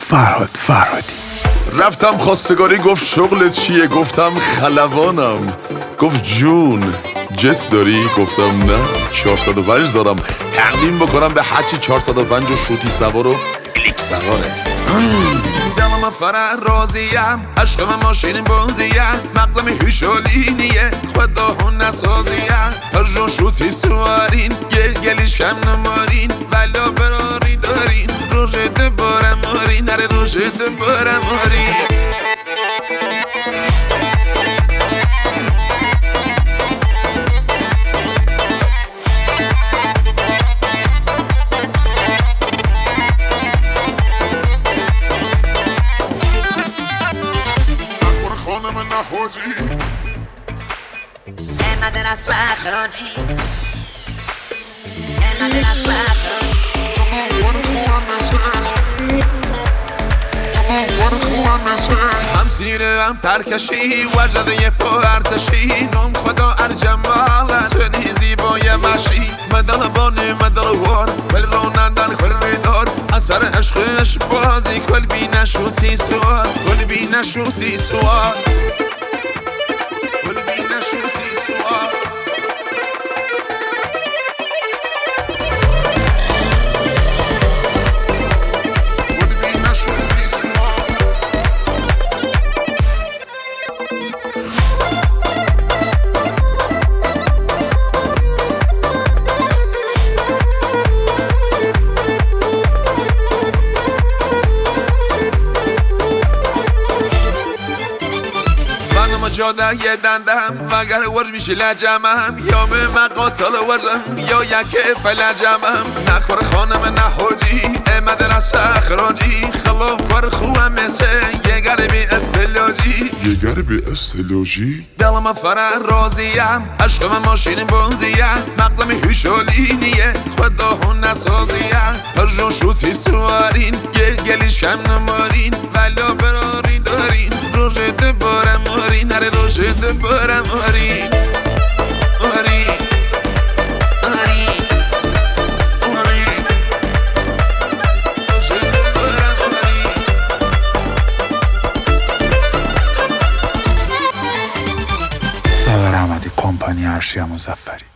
فرهادی. رفتم خواستگاری گفت شغلت چیه؟ گفتم خلبانم. گفت جون جس داری؟ گفتم نه 405 دارم تقدیم بکنم به هرچی 405 و شوتی سوار و کلیک سواره. دلم فرازیم عشق من ماشین بازیم مغزم هوشالینیه خدا هون نسازیم هر جا شوتی سوارین یه گلیش هم نمارین بلا براری دارین روشت بارم مارین نره روشت بارم مارین. مدرس و اخراجی مدرس و اخراجی هم سیره هم ترکشی وجده یه پا ارتشی نام خدا ارجماله سنی زیبای مشی مدل بانی مدل وار کل رانندن کل ریدار اثر عشقش بازی کل بی نشوتی سوار کل بی نشوتی سوار کل بی نشوتی سوار. جاده یه دندم مگر ورج میشه لجمم یا به مقاتل ورجم یا یک فلجمم نکار خانم نحوجی مدرس اخراجی خلاف کار خوهم مثل یه گربی استلاجی یه گربی استلاجی. دلم فرازیم عشق من ماشین بازیم مغزم هوشالینیه خدا هون نسازیم هر جا شوتی سوارین یه گلیش هم نمارین بلا براری دارین روشت بارم مارین نره روشت بارم مارین مارین مارین مارین روشت بارم مارین. ساغر احمدی کمپانی ارشیا مظفری.